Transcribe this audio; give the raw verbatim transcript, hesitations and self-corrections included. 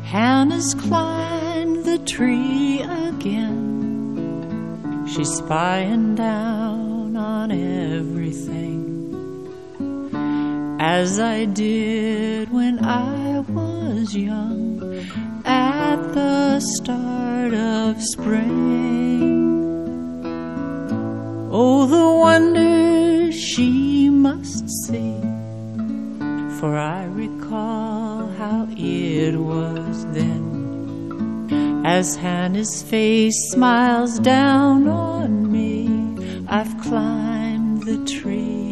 Hannah's climbed the tree again. She's spying down on everything, as I did when I was young, at the start of spring. Oh, the wonders she must see, for I recall how it was then, as Hannah's face smiles down on me. I've climbed the tree